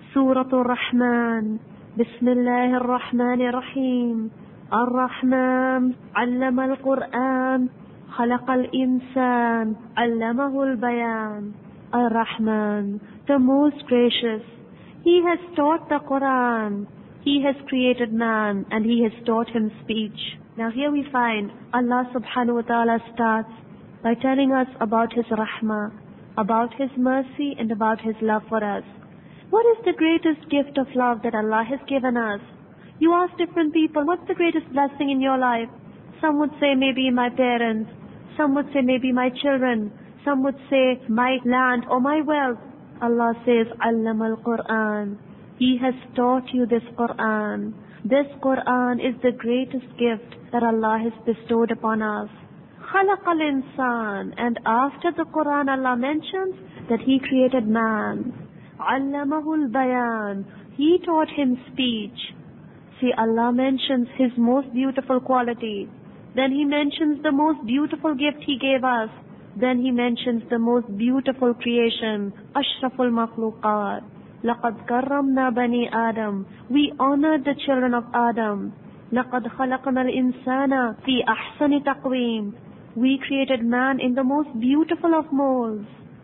Surah Ar-Rahman. Bismillahir Rahmanir Rahim. Ar-Rahman, allama al-Quran, khalaqa al-insan, allamahu al-bayan. Ar-Rahman, the most gracious. He has taught the Quran. He has created man and He has taught him speech. Now here we find Allah subhanahu wa ta'ala starts by telling us about His rahmah, about His mercy and about His love for us. What is the greatest gift of love that Allah has given us? You ask different people, what's the greatest blessing in your life? Some would say maybe my parents. Some would say maybe my children. Some would say my land or my wealth. Allah says, Allama al-Quran. He has taught you this Quran. This Quran is the greatest gift that Allah has bestowed upon us. Khalaqa al-insan. And after the Quran, Allah mentions that He created man. Allamahu al-bayan. He taught him speech. See, Allah mentions His most beautiful quality. Then He mentions the most beautiful gift He gave us. Then He mentions the most beautiful creation, Ashraful Makhluqat. لَقَدْ كَرَّمْنَا بَنِي آدَمَ. We honored the children of Adam. لَقَدْ خَلَقْنَا الْإِنسَانَ فِي أَحْسَنِ تَقْوِيمٍ. We created man in the most beautiful of molds.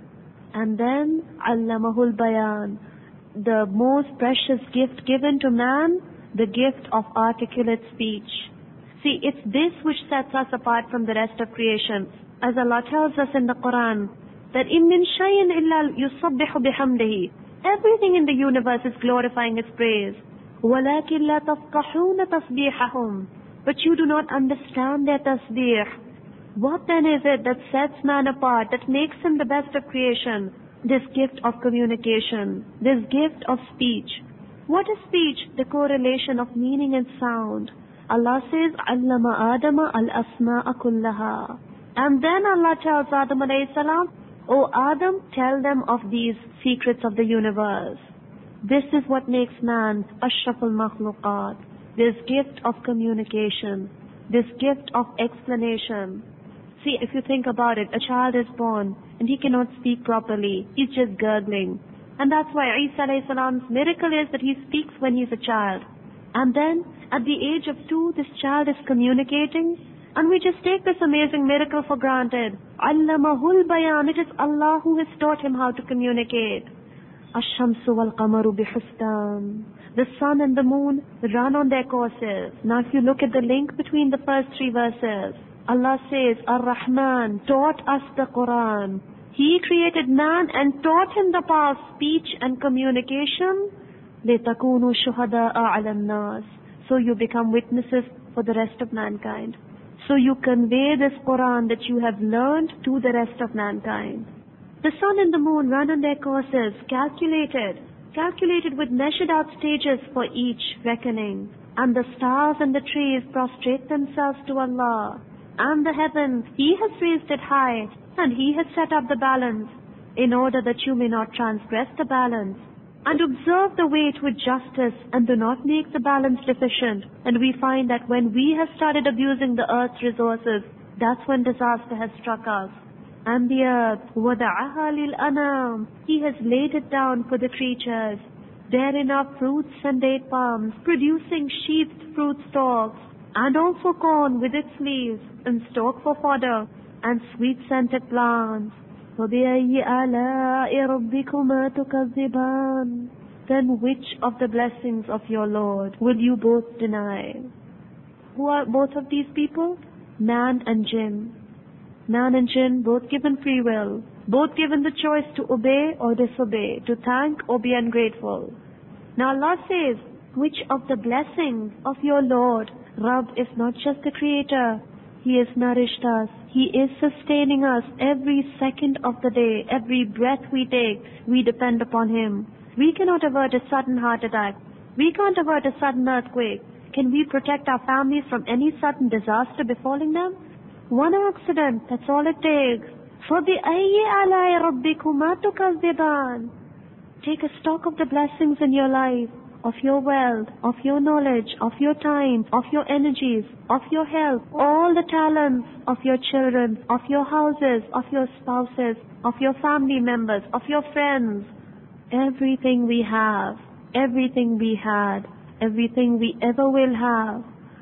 And then, عَلَّمَهُ الْبَيَانِ. The most precious gift given to man, the gift of articulate speech. See, it's this which sets us apart from the rest of creation. As Allah tells us in the Quran, that إِن مِّن شَيْءٍ إِلَّا يُسَبِّحُ بِحَمْدِهِ. Everything in the universe is glorifying His praise. وَلَكِنْ لَا تَفْقَهُونَ تَسْبِيحَهُمْ. But you do not understand their tasbih. What then is it that sets man apart, that makes him the best of creation? This gift of communication, this gift of speech. What is speech? The correlation of meaning and sound. Allah says, عَلَّمَ آدَمَ الْأَسْمَاءَ كُلَّهَا. And then Allah tells Adam alayhi salam, O Adam, tell them of these secrets of the universe. This is what makes man Ashraful Makhluqat. This gift of communication, this gift of explanation. See, if you think about it, a child is born and he cannot speak properly. He's just gurgling. And that's why Isa alayhi salam's miracle is that he speaks when he's a child. And then, at the age of 2, this child is communicating. And we just take this amazing miracle for granted. Allamahul bayan. It is Allah who has taught him how to communicate. Ash-shamsu wal-qamaru bihustan. The sun and the moon run on their courses. Now if you look at the link between the first 3 verses, Allah says, Ar-Rahman taught us the Quran. He created man and taught him the power of speech and communication. لِتَكُونُوا شُهَدَاءَ عَلَى النَّاسِ. So you become witnesses for the rest of mankind. So you convey this Quran that you have learned to the rest of mankind. The sun and the moon run on their courses, calculated with measured out stages for each reckoning. And the stars and the trees prostrate themselves to Allah. And the heavens, He has raised it high, and He has set up the balance, in order that you may not transgress the balance. And observe the weight with justice, and do not make the balance deficient. And we find that when we have started abusing the earth's resources, that's when disaster has struck us. And the earth, وَدَعَهَا لِلْأَنَامِ. He has laid it down for the creatures. Therein are fruits and date palms, producing sheathed fruit stalks, and also corn with its leaves, and stalk for fodder, and sweet-scented plants. فَبِأَيِّ آلَاءِ رَبِّكُمَا تُكَذِّبَانِ. Then which of the blessings of your Lord will you both deny? Who are both of these people? Man and jinn. Man and jinn both given free will, both given the choice to obey or disobey, to thank or be ungrateful. Now Allah says, which of the blessings of your Lord? Rabb is not just the creator. He has nourished us. He is sustaining us every second of the day. Every breath we take, we depend upon Him. We cannot avert a sudden heart attack. We can't avert a sudden earthquake. Can we protect our families from any sudden disaster befalling them? One accident, that's all it takes. فَبِأَيِّ آلَاءِ رَبِّكُمَا تُكَذِّبَانِ. Take a stock of the blessings in your life, of your wealth, of your knowledge, of your time, of your energies, of your health, all the talents of your children, of your houses, of your spouses, of your family members, of your friends. Everything we have. everything we had, everything we ever will have.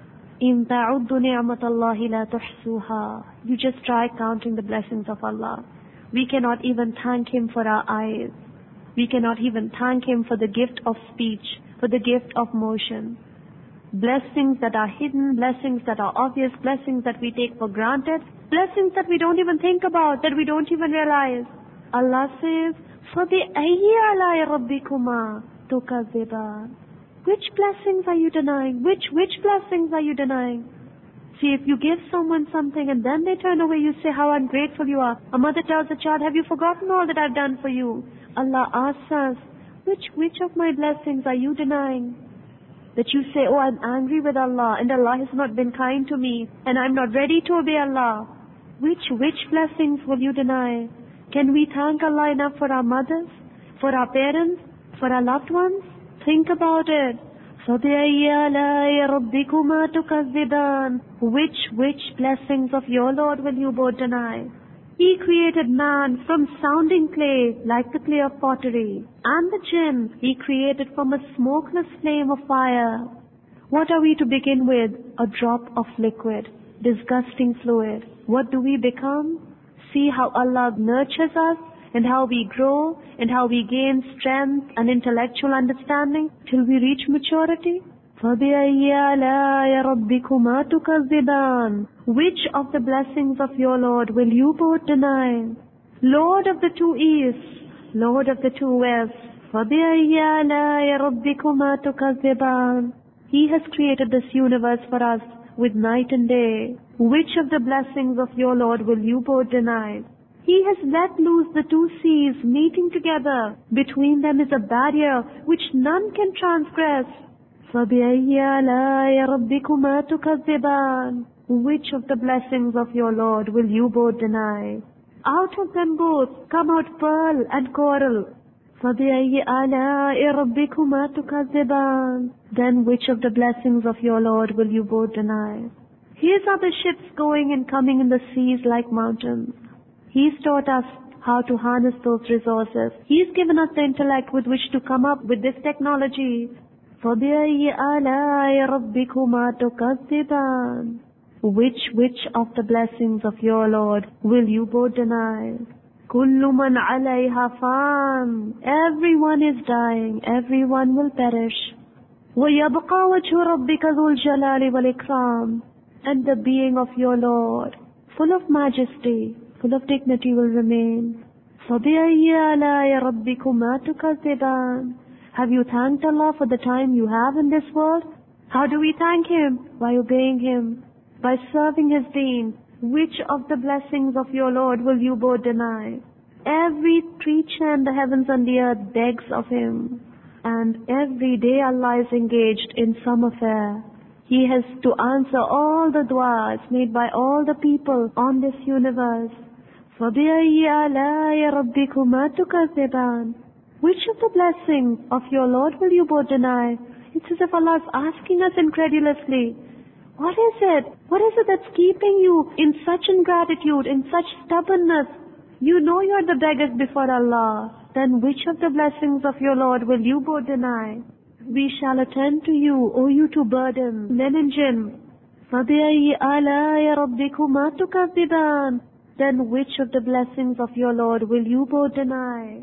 إِن تَعُدُّ نِعْمَةَ اللَّهِ لَا تُحْصُوهَا. You just try counting the blessings of Allah. We cannot even thank Him for our eyes. We cannot even thank Him for the gift of speech, for the gift of motion. Blessings that are hidden, blessings that are obvious, blessings that we take for granted, blessings that we don't even think about, that we don't even realize. Allah says, فَبِأَيِّ آلَاءِ رَبِّكُمَا تُكَذِّبَانِ. Which blessings are you denying? Which blessings are you denying? See, if you give someone something and then they turn away, you say how ungrateful you are. A mother tells a child, have you forgotten all that I've done for you? Allah asks us, which of my blessings are you denying? That you say, oh, I'm angry with Allah and Allah has not been kind to me and I'm not ready to obey Allah. Which blessings will you deny? Can we thank Allah enough for our mothers, for our parents, for our loved ones? Think about it. فَبِأَيِّ آلَاءِ رَبِّكُمَا تُكَذِّبَانِ. Which blessings of your Lord will you both deny? He created man from sounding clay, like the clay of pottery. And the jinn He created from a smokeless flame of fire. What are we to begin with? A drop of liquid, disgusting fluid. What do we become? See how Allah nurtures us, and how we grow, and how we gain strength and intellectual understanding till we reach maturity. فَبِأَيِّ آلَاءِ رَبِّكُمَا تُكَذِّبَانِ. Which of the blessings of your Lord will you both deny? Lord of the two easts, Lord of the two wests. فَبِأَيِّ آلَاءِ رَبِّكُمَا تُكَذِّبَانِ. He has created this universe for us with night and day. Which of the blessings of your Lord will you both deny? He has let loose the two seas meeting together. Between them is a barrier which none can transgress. فَبِأَيِّ آلَاءِ رَبِّكُمَا تُكَذِّبَانِ. Which of the blessings of your Lord will you both deny? Out of them both come out pearl and coral. فَبِأَيِّ آلَاءِ رَبِّكُمَا تُكَذِّبَانِ. Then which of the blessings of your Lord will you both deny? His are the ships going and coming in the seas like mountains. He's taught us how to harness those resources. He's given us the intellect with which to come up with this technology. فَبِأَيِّ آلَاءِ رَبِّكُمَا تُكَذِّبَانِ. Which of the blessings of your Lord will you both deny? كُلُّ مَنْ عَلَيْهَا فَانٍ. Everyone is dying, everyone will perish. وَيَبْقَى وَجْهُ رَبِّكَ ذُو الْجَلَالِ وَالْإِكْرَامِ. And the being of your Lord, full of majesty, full of dignity, will remain. فَبِأَيِّ آلَاءِ رَبِّكُمَا تُكَذِّبَانِ. Have you thanked Allah for the time you have in this world? How do we thank Him? By obeying Him, by serving His deen. Which of the blessings of your Lord will you both deny? Every creature in the heavens and the earth begs of Him. And every day Allah is engaged in some affair. He has to answer all the du'as made by all the people on this universe. فَبِأَيِّ آلَاءِ رَبِّكُمَا تُكَذِّبَانِ. Which of the blessings of your Lord will you both deny? It's as if Allah is asking us incredulously. What is it? What is it that's keeping you in such ingratitude, in such stubbornness? You know you are the beggars before Allah. Then which of the blessings of your Lord will you both deny? We shall attend to you, O you two burdens, men and jinn. فَبِأَيِّ آلَاءِ رَبِّكُمَا تُكَذِّبَانِ. Then which of the blessings of your Lord will you both deny?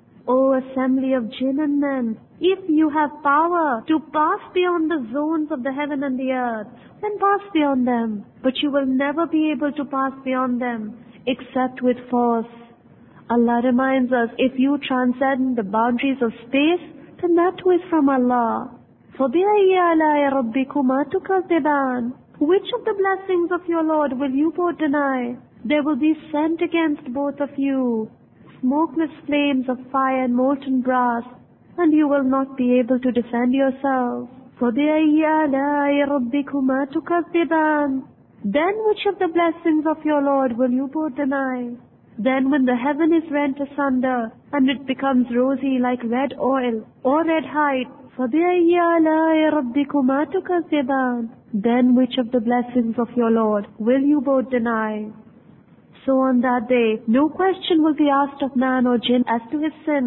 O assembly of jinn and men, if you have power to pass beyond the zones of the heaven and the earth, then pass beyond them. But you will never be able to pass beyond them except with force. Allah reminds us, if you transcend the boundaries of space, then that too is from Allah. فَبِأَيِّ آلَاءِ رَبِّكُمَا تُكَذِّبَانِ. Which of the blessings of your Lord will you both deny? There will be sent against both of you smokeless flames of fire and molten brass, and you will not be able to defend yourselves. فَبِأَيِّ آلَاءِ رَبِّكُمَا تُكَذِّبَانِ. Then which of the blessings of your Lord will you both deny? Then when the heaven is rent asunder, and it becomes rosy like red oil or red hide, فَبِأَيِّ آلَاءِ رَبِّكُمَا تُكَذِّبَانِ. Then which of the blessings of your Lord will you both deny? So on that day, no question will be asked of man or jinn as to his sin.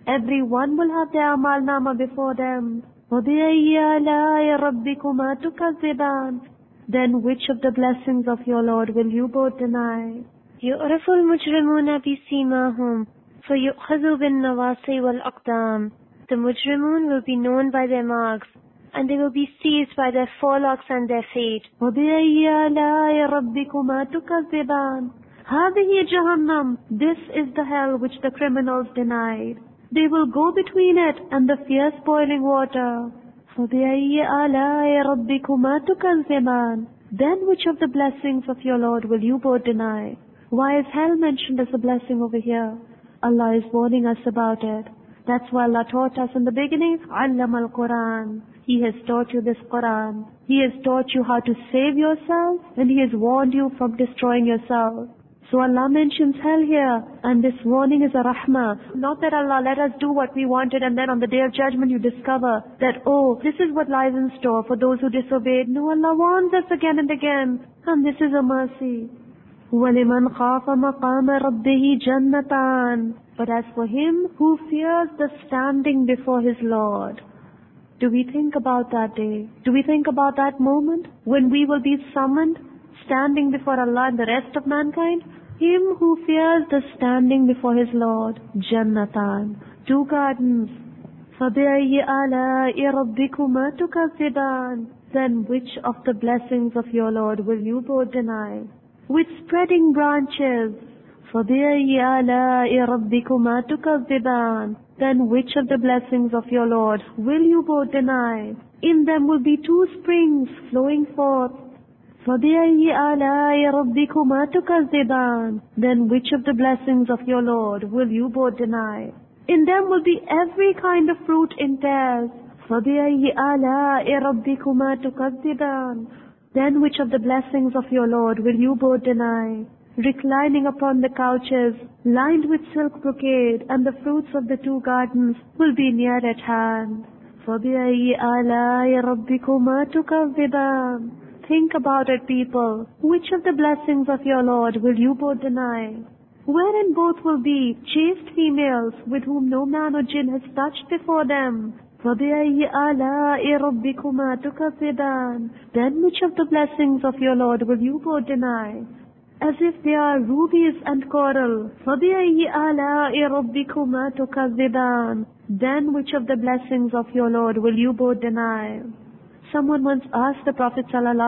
Everyone will have their amal nama before them. فَبِأَيِّ آلَاءِ رَبِّكُمَا تُكَذِّبَانِ Then which of the blessings of your Lord will you both deny? يُعْرَفُ الْمُجْرِمُونَ بِسِيمَاهُمْ فَيُؤْخَذُ بِالنَّوَاصِي وَالْأَقْدَامِ The mujrimun will be known by their marks, and they will be seized by their forelocks and their feet. وَبِأَيِّ آلَاءِ رَبِّكُمَا تُكَذِّبَانِ هَذِهِ جَهَنَّمُ This is the hell which the criminals denied. They will go between it and the fierce boiling water. فَبِأَيِّ آلَاءِ رَبِّكُمَا تُكَذِّبَانِ Then which of the blessings of your Lord will you both deny? Why is hell mentioned as a blessing over here? Allah is warning us about it. That's why Allah taught us in the beginning, عَلَّمَ الْقُرْآنِ He has taught you this Quran. He has taught you how to save yourself, and He has warned you from destroying yourself. So Allah mentions hell here, and this warning is a rahmah. Not that Allah let us do what we wanted and then on the day of judgment you discover that, oh, this is what lies in store for those who disobeyed. No, Allah warns us again and again, and this is a mercy. وَلِمَنْ خَافَ مَقَامَ رَبِّهِ جَنَّتَانِ But as for him who fears the standing before his Lord, do we think about that day? Do we think about that moment when we will be summoned, standing before Allah and the rest of mankind? Him who fears the standing before his Lord, Jannatan, 2 gardens. فَبِأَيِّ آلَاءِ رَبِّكُمَا تُكَذِّبَانِ Then which of the blessings of your Lord will you both deny? With spreading branches. فَبِأَيِّ آلَاءِ رَبِّكُمَا تُكَذِّبَانِ Then which of the blessings of your Lord will you both deny? In them will be 2 springs flowing forth. فَبِأَيِّ آلَاءِ رَبِّكُمَا تُكَذِّبَانِ Then which of the blessings of your Lord will you both deny? In them will be every kind of fruit in pairs. فَبِأَيِّ آلَاءِ رَبِّكُمَا تُكَذِّبَانِ Then which of the blessings of your Lord will you both deny? Reclining upon the couches, lined with silk brocade, and the fruits of the 2 gardens will be near at hand. فَبِأَيِّ آلَاءِ رَبِّكُمَا تُكَذِّبَانِ Think about it, people. Which of the blessings of your Lord will you both deny? Wherein both will be chaste females with whom no man or jinn has touched before them. فَبِأَيِّ آلَاءِ رَبِّكُمَا تُكَذِّبَانِ Then which of the blessings of your Lord will you both deny? As if they are rubies and coral. فَبِأَيِّ آلَاءِ رَبِّكُمَا تُكَذِّبَانِ Then which of the blessings of your Lord will you both deny? Someone once asked the Prophet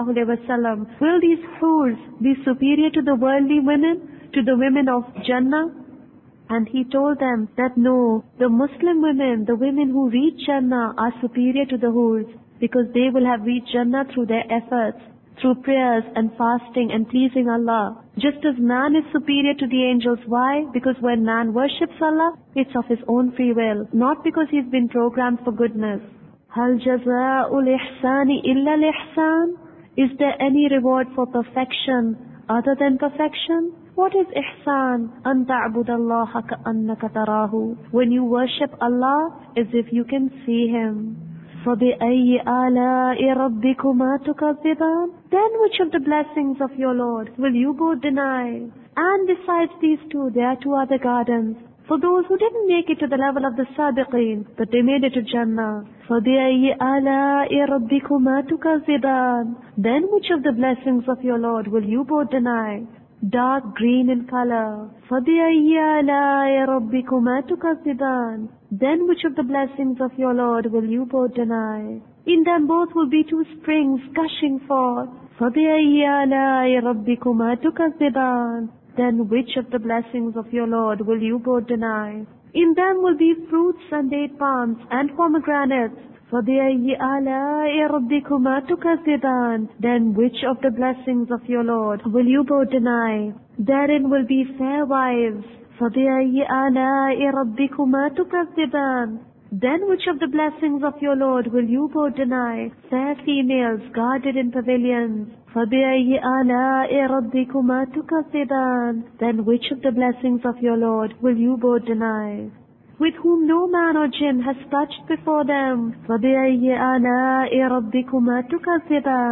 ﷺ, will these hurs be superior to the worldly women, to the women of Jannah? And he told them that no, the Muslim women, the women who reach Jannah are superior to the hurs, because they will have reached Jannah through their efforts, through prayers and fasting and pleasing Allah. Just as man is superior to the angels. Why? Because when man worships Allah, it's of his own free will, not because he's been programmed for goodness. هَلْ جَزَاءُ الْإِحْسَانِ إِلَّا الْإِحْسَانِ Is there any reward for perfection other than perfection? What is ihsan? أَن تَعْبُدَ اللَّهَ كَأَنَّكَ تَرَاهُ When you worship Allah as if you can see Him. فَبِأَيِّ آلَاءِ رَبِّكُمَا تُكَذِّبَانِ Then which of the blessings of your Lord will you both deny? And besides these 2, there are 2 other gardens. For those who didn't make it to the level of the Sabiqeen, but they made it to Jannah. فَبِأَيِّ آلَاءِ رَبِّكُمَا تُكَذِّبَانِ Then which of the blessings of your Lord will you both deny? Dark green in color. فَبِأَيِّ آلَاءِ رَبِّكُمَا تُكَذِّبَانِ Then which of the blessings of your Lord will you both deny? In them both will be 2 springs gushing forth. فَبِأَيِّ آلَاءِ رَبِّكُمَا تُكَذِّبَانِ Then which of the blessings of your Lord will you both deny? In them will be fruits and date palms and pomegranates. فَبِأَيِّ آلَاءِ رَبِّكُمَا تُكَذِّبَانِ Then which of the blessings of your Lord will you both deny? Therein will be fair wives. فَبِأَيِّ آلَاءِ رَبِّكُمَا تُكَذِّبَانِ Then which of the blessings of your Lord will you both deny? Fair females guarded in pavilions. فَبِأَيِّ آلَاءِ رَبِّكُمَا تُكَذِّبَانِ Then which of the blessings of your Lord will you both deny? With whom no man or jinn has touched before them. فَبِأَيِّ آلَاءِ رَبِّكُمَا تُكَذِّبَانِ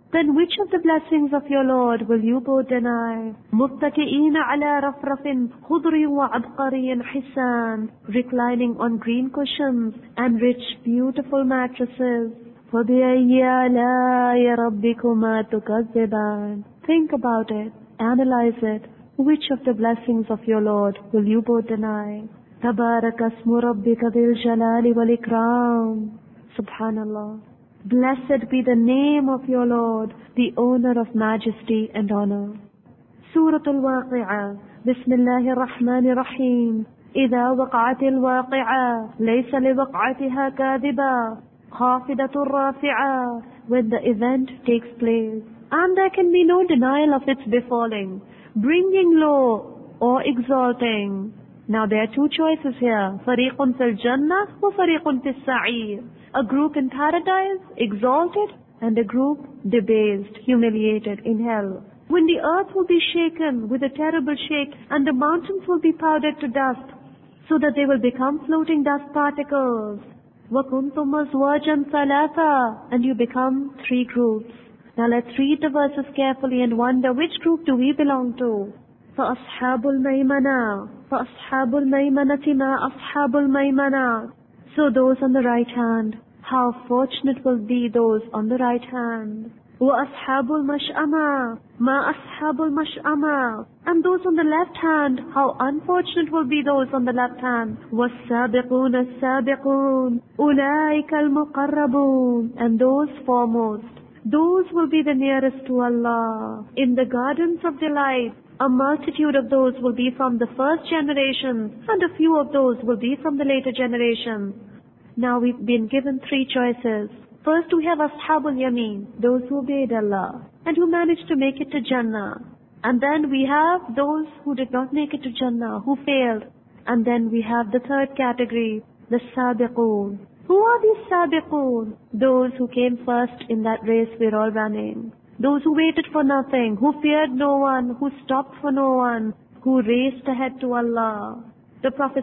Then which of the blessings of your Lord will you both deny? مُتَّكِئِينَ عَلَى رَفْرَفٍ خُضْرٍ وَعَبْقَرٍ حِسَانٍ, reclining on green cushions and rich, beautiful mattresses. فَبِأَيِّ آلَاءِ رَبِّكُمَا تُكَذِّبَانِ. Think about it. Analyze it. Which of the blessings of your Lord will you both deny? تَبَارَكَ اسْمُ رَبِّكَ ذِي الْجَلَالِ وَالْإِكْرَامِ. Subhanallah. Blessed be the name of your Lord, the owner of majesty and honor. Surah Al-Waqi'ah. Bismillahir Rahmanir Rahim. إِذَا وَقَعَتِ الْوَاقِعَةُ لَيْسَ لِوَقْعَتِهَا كَاذِبَةٌ خَافِضَةٌ رَافِعَةٌ. When the event takes place, and there can be no denial of its befalling, bringing low or exalting. Now there are two choices here. فَرِيقٌ فِي الْجَنَّةِ وَفَرِيقٌ فِي السَّعِيرِ. A group in paradise, exalted, and a group debased, humiliated in hell. When the earth will be shaken with a terrible shake, and the mountains will be powdered to dust, so that they will become floating dust particles. وَكُنْتُمْ أَزْوَاجًا ثَلَاثًا. And you become three groups. Now let's read the verses carefully and wonder which group do we belong to. فَأَصْحَابُ الْمَيْمَنَةِ فَأَصْحَابُ الْمَيْمَنَةِ مَا أَصْحَابُ الْمَيْمَنَةِ. So those on the right hand, how fortunate will be those on the right hand. وَأَصْحَابُ الْمَشْأَمَةِ مَا أَصْحَابُ الْمَشْأَمَةِ. And those on the left hand, how unfortunate will be those on the left hand. وَالسَّابِقُونَ السَّابِقُونَ أُولَٰئِكَ الْمُقَرَّبُونَ. And those foremost, those will be the nearest to Allah. In the gardens of delight, a multitude of those will be from the first generation, and a few of those will be from the later generations. Now we've been given three choices. First we have Ashabul Yameen, those who obeyed Allah, and who managed to make it to Jannah. And then we have those who did not make it to Jannah, who failed. And then we have the third category, the Sabiqoon. Who are these Sabiqoon? Those who came first in that race we're all running. Those who waited for nothing, who feared no one, who stopped for no one, who raced ahead to Allah. The Prophet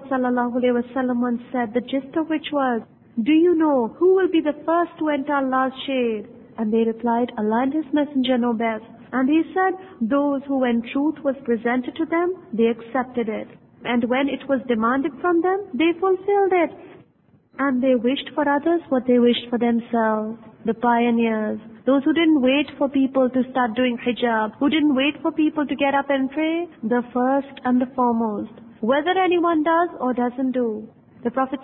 ﷺ once said, the gist of which was, do you know who will be the first to enter Allah's shade? And they replied, Allah and His Messenger know best. And he said, those who when truth was presented to them, they accepted it. And when it was demanded from them, they fulfilled it. And they wished for others what they wished for themselves. The pioneers, those who didn't wait for people to start doing hijab, who didn't wait for people to get up and pray, the first and the foremost. Whether anyone does or doesn't do. The Prophet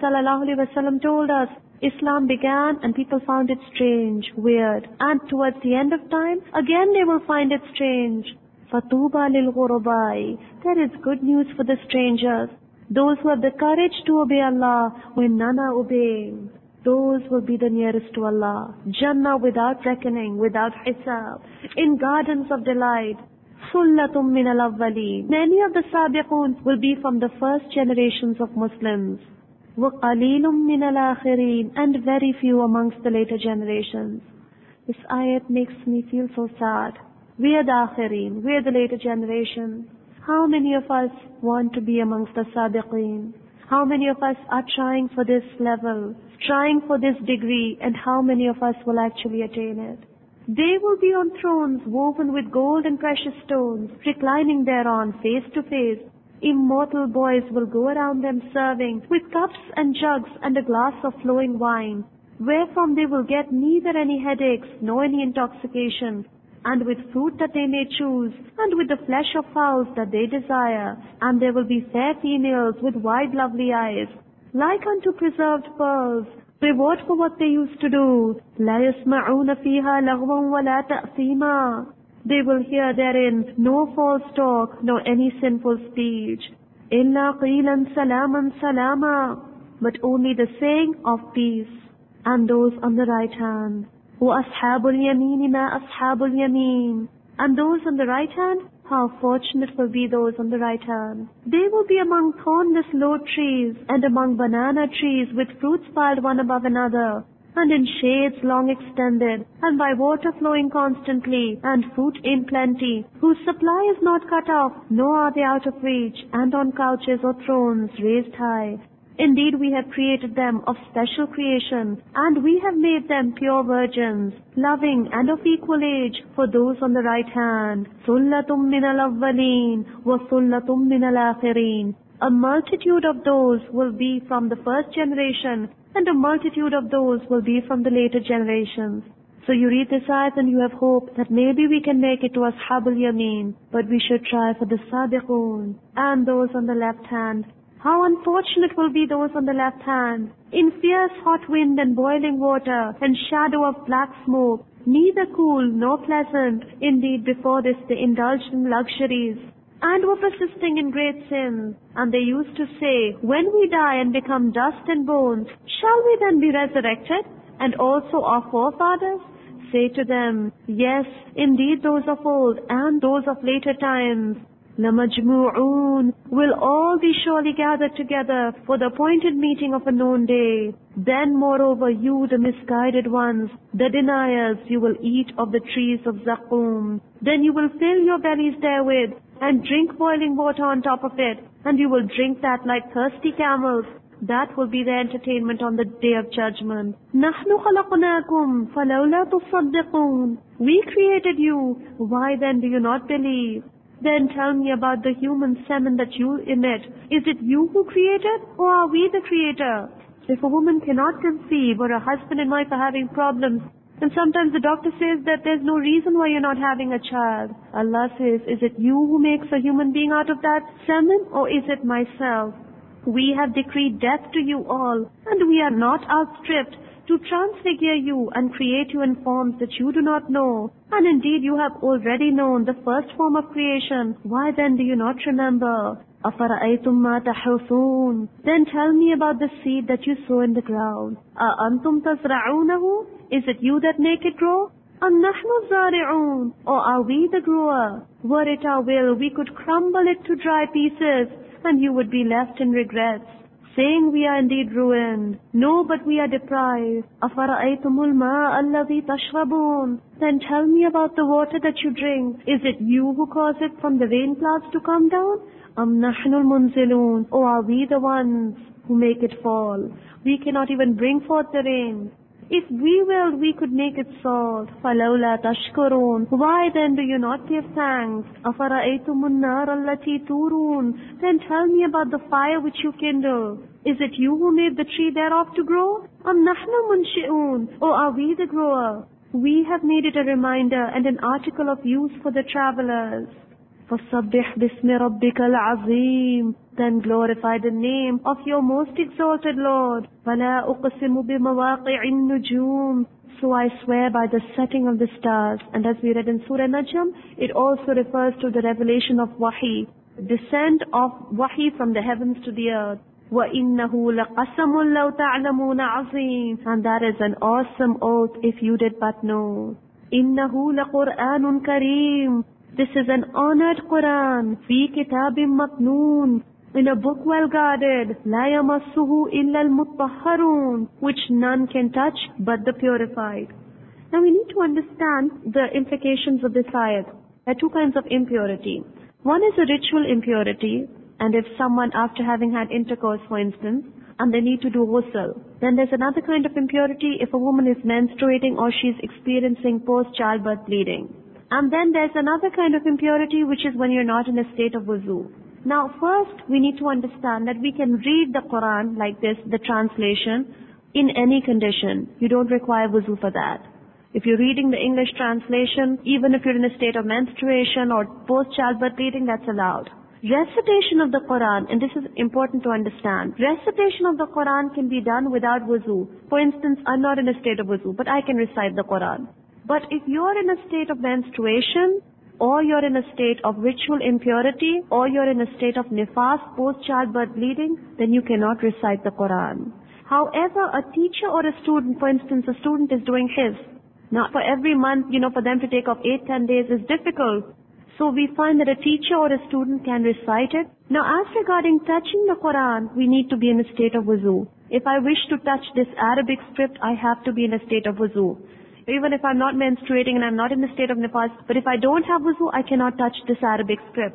ﷺ told us, Islam began and people found it strange, weird. And towards the end of time, again they will find it strange. فَطُوبَى لِلْغُرَبَاءِ. There is good news for the strangers. Those who have the courage to obey Allah when none are obeying. Those will be the nearest to Allah. Jannah without reckoning, without hisab. In gardens of delight. Sullatum min al-awwaleen. Many of the Sabiqoon will be from the first generations of Muslims. وَقَلِيلٌ مِّنَ الْآخِرِينَ. And very few amongst the later generations. This ayat makes me feel so sad. We are the Akhirin. We are the later generation. How many of us want to be amongst the Sabiqeen? How many of us are trying for this level, trying for this degree, and how many of us will actually attain it? They will be on thrones woven with gold and precious stones, reclining thereon face to face. Immortal boys will go around them serving with cups and jugs and a glass of flowing wine, wherefrom they will get neither any headaches nor any intoxication, and with fruit that they may choose, and with the flesh of fowls that they desire. And there will be fair females with wide lovely eyes, like unto preserved pearls, reward for what they used to do. لَا يَسْمَعُونَ فِيهَا لَغْوًا وَلَا تَأْثِيمًا. They will hear therein no false talk, nor any sinful speech. إِلَّا قِيلًا سَلَامًا سَلَامًا. But only the saying of peace. And those on the right hand. وَأَصْحَابُ الْيَمِينِ مَا أَصْحَابُ الْيَمِينِ. And those on the right hand, how fortunate will be those on the right hand. They will be among thornless low trees, and among banana trees with fruits piled one above another, and in shades long extended, and by water flowing constantly, and fruit in plenty, whose supply is not cut off, nor are they out of reach, and on couches or thrones raised high. Indeed, we have created them of special creation, and we have made them pure virgins, loving and of equal age for those on the right hand. Sullatum min al-awwaleen wa sullatum min al-akhirin. A multitude of those will be from the first generation, and a multitude of those will be from the later generations. So you read this ayat and you have hope that maybe we can make it to Ashabul Yameen, but we should try for the Sabiqoon and those on the left hand. How unfortunate will be those on the left hand, in fierce hot wind and boiling water and shadow of black smoke, neither cool nor pleasant. Indeed, before this they indulged in luxuries and were persisting in great sins. And they used to say, when we die and become dust and bones, shall we then be resurrected? And also our forefathers? Say to them, yes, indeed those of old and those of later times. لَمَجْمُوعُونَ will all be surely gathered together for the appointed meeting of a known day. Then moreover you, the misguided ones, the deniers, you will eat of the trees of Zaqum. Then you will fill your bellies therewith and drink boiling water on top of it, and you will drink that like thirsty camels. That will be the entertainment on the day of judgment. نَحْنُ خَلَقْنَاكُمْ فَلَوْلَا تُصَدِّقُونَ We created you, why then do you not believe? Then tell me about the human semen that you emit. Is it you who created, or are we the creator? If a woman cannot conceive, or a husband and wife are having problems, and sometimes the doctor says that there's no reason why you're not having a child, Allah says, is it you who makes a human being out of that semen, or is it myself? We have decreed death to you all, and we are not outstripped to transfigure you and create you in forms that you do not know. And indeed you have already known the first form of creation. Why then do you not remember? أَفَرَأَيْتُمْ مَا تَحْرُثُونَ Then tell me about the seed that you sow in the ground. أَأَنْتُمْ تَزْرَعُونَهُ Is it you that make it grow? أَمْ نَحْنُ الزَّارِعُونَ Or are we the grower? Were it our will, we could crumble it to dry pieces, and you would be left in regrets, saying we are indeed ruined. No, but we are deprived. أَفَرَأَيْتُمُ الْمَاءَ الَّذِي تَشْرَبُونَ Then tell me about the water that you drink. Is it you who cause it from the rain clouds to come down? أَمْ نَحْنُ الْمُنزِلُونَ Or are we the ones who make it fall? We cannot even bring forth the rain. If we willed, we could make it salt. فَلَوْلَا تَشْكُرُونَ Why then do you not give thanks? أَفَرَأَيْتُمُ النَّارَ الَّتِي تُورُونَ Then tell me about the fire which you kindle. Is it you who made the tree thereof to grow? أَمْ نَحْنُ مُنْشِئُونَ Or are we the grower? We have made it a reminder and an article of use for the travelers. فَصَبِّحْ بِاسْمِ رَبِّكَ الْعَظِيمِ Then glorify the name of your most exalted Lord. فَلَا أُقْسِمُ بِمَوَاقِعِ النُّجُومِ So I swear by the setting of the stars. And as we read in Surah Najm, it also refers to the revelation of Wahi, descent of Wahi from the heavens to the earth. وَإِنَّهُ لَقَسَمٌ لَوْ تَعْلَمُونَ عَظِيمٌ And that is an awesome oath if you did but know. إِنَّهُ لَقُرْآنٌ كَرِيمٌ This is an honored Quran, فِي كِتَابٍ مَكْنُونٍ In a book well guarded, لَا يَمَسُّهُ إِلَّا الْمُطَّهَّرُونَ Which none can touch but the purified. Now we need to understand the implications of this ayat. There are two kinds of impurity. One is a ritual impurity, and if someone after having had intercourse, for instance, and they need to do ghusl, then there's another kind of impurity if a woman is menstruating or she's experiencing post-childbirth bleeding. And then there's another kind of impurity which is when you're not in a state of wuzu. Now first we need to understand that we can read the Quran like this, the translation, in any condition. You don't require wuzu for that. If you're reading the English translation, even if you're in a state of menstruation or post-childbirth bleeding, that's allowed. Recitation of the Quran, and this is important to understand, recitation of the Quran can be done without wuzu. For instance, I'm not in a state of wuzu, but I can recite the Quran. But if you're in a state of menstruation, or you're in a state of ritual impurity, or you're in a state of nifas, post-childbirth bleeding, then you cannot recite the Quran. However, a teacher or a student, for instance, a student is doing his. Now, for every month, for them to take off 8-10 days is difficult. So we find that a teacher or a student can recite it. Now, as regarding touching the Quran, we need to be in a state of wuzu. If I wish to touch this Arabic script, I have to be in a state of wuzu. Even if I'm not menstruating and I'm not in the state of nifas, but if I don't have wuzu, I cannot touch this Arabic script.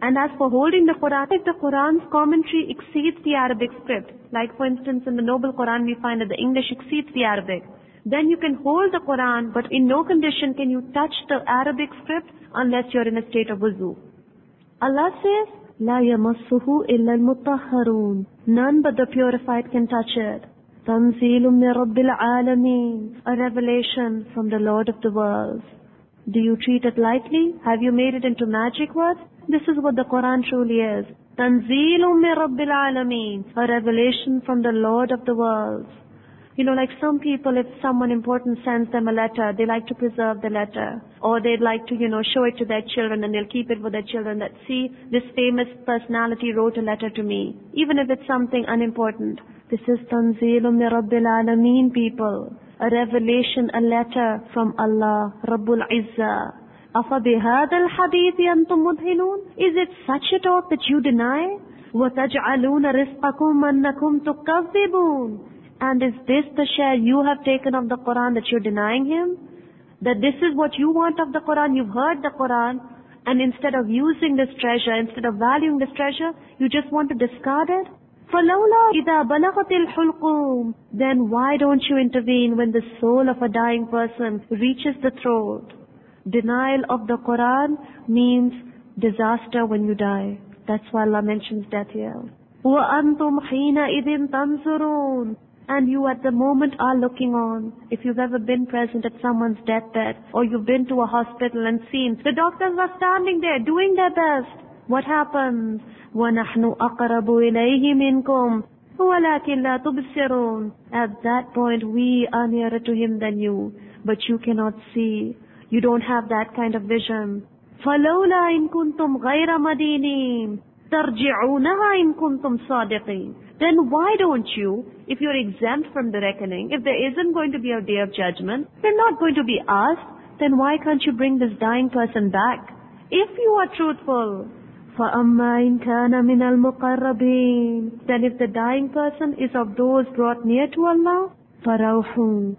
And as for holding the Quran, if the Quran's commentary exceeds the Arabic script, like for instance in the Noble Quran we find that the English exceeds the Arabic, then you can hold the Quran, but in no condition can you touch the Arabic script unless you're in a state of wuzu. Allah says, لا يمسه إلا المطهرون. None but the purified can touch it. تنزيل من رب العالمين. A revelation from the Lord of the worlds. Do you treat it lightly? Have you made it into magic words? This is what the Quran truly is. تنزيل من رب العالمين. A revelation from the Lord of the worlds. You know, like some people, if someone important sends them a letter, they like to preserve the letter. Or they'd like to, show it to their children and they'll keep it for their children that, see, this famous personality wrote a letter to me. Even if it's something unimportant. This is Tanzeelun min Rabbil Alameen, people. A revelation, a letter from Allah, Rabbul Izzah. أَفَبِهَذَا الْحَدِيثِ أَنْتُمْ مُدْهِنُونَ. Is it such a talk that you deny? وَتَجْعَلُونَ رِزْقَكُمْ أَنَّكُمْ تُكَذِّبُونَ. And is this the share you have taken of the Quran that you're denying Him? That this is what you want of the Quran, you've heard the Quran, and instead of using this treasure, instead of valuing this treasure, you just want to discard it? فَلَوْلَا إِذَا بَلَغَتِ الْحُلْقُومِ. Then why don't you intervene when the soul of a dying person reaches the throat? Denial of the Quran means disaster when you die. That's why Allah mentions death here. وَأَنْتُمْ حِينَئِذٍ تَنْظُرُونَ. And you at the moment are looking on. If you've ever been present at someone's deathbed, or you've been to a hospital and seen, the doctors are standing there doing their best. What happens? وَنَحْنُ أَقْرَبُ إِلَيْهِ مِنْكُمْ وَلَكِنْ لَا تُبْصِرُونَ. At that point we are nearer to Him than you, but you cannot see. You don't have that kind of vision. فَلَوْلَا إِن كُنْتُمْ غَيْرَ مَدِينِينَ تَرْجِعُونَهَا إِن كُنْتُمْ صَادِقِينَ. Then why don't you, if you're exempt from the reckoning, if there isn't going to be a day of judgment, you're not going to be asked, then why can't you bring this dying person back? If you are truthful, فَأَمَّا إِن كَانَ مِنَ الْمُقَرَّبِينَ. Then if the dying person is of those brought near to Allah, فَرَوْحٌ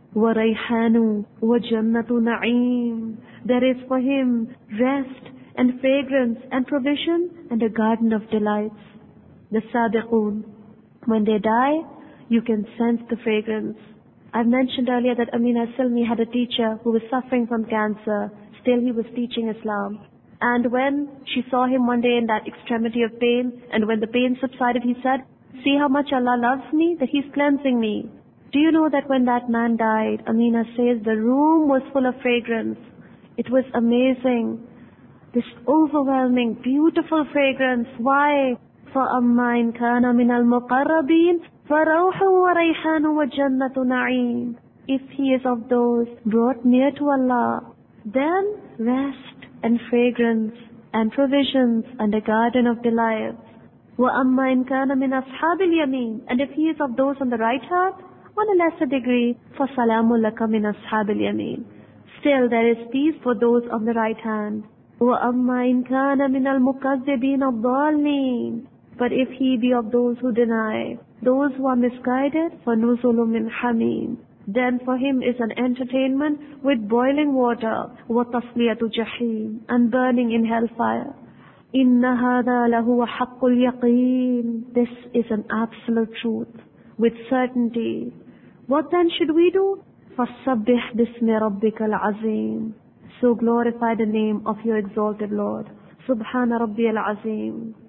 وَرَيْحَانٌ وَجَنَّةُ نَعِيمٌ. There is for him rest and fragrance and provision and a garden of delights. The Sadiqun, when they die, you can sense the fragrance. I've mentioned earlier that Amina Salmi had a teacher who was suffering from cancer. Still he was teaching Islam. And when she saw him one day in that extremity of pain, and when the pain subsided, he said, see how much Allah loves me, that He's cleansing me. Do you know that when that man died, Amina says the room was full of fragrance. It was amazing. This overwhelming, beautiful fragrance. Why? فَأَمَّا إِن كَانَ مِنَ الْمُقَرَّبِينَ فَرَوْحٌ وَرَيْحَانٌ وَجَنَّةُ نَعِيمٌ. If he is of those brought near to Allah, then rest and fragrance and provisions and a garden of delights. وَأَمَّا إِن كَانَ مِنْ أَصْحَابِ الْيَمِينِ. And if he is of those on the right hand, on a lesser degree, فَسَلَامٌ لَكَ مِنْ أَصْحَابِ الْيَمِينِ. Still there is peace for those on the right hand. وَأَمَّا إِن كَانَ مِنَ الْمُكَذِّبِينَ الضَّالِّينَ. But if he be of those who deny, those who are misguided, فَنُزُلٌ مِّنْ حَمِيمٍ. Then for him is an entertainment with boiling water, وَتَصْلِيَةُ جَحِيمٍ, and burning in hellfire. إِنَّ هَذَا لَهُوَ حَقُّ الْيَقِينِ. This is an absolute truth, with certainty. What then should we do? فَسَبِّحْ بِاسْمِ رَبِّكَ الْعَظِيمِ. So glorify the name of your exalted Lord. Subhana Rabbi al-Azim.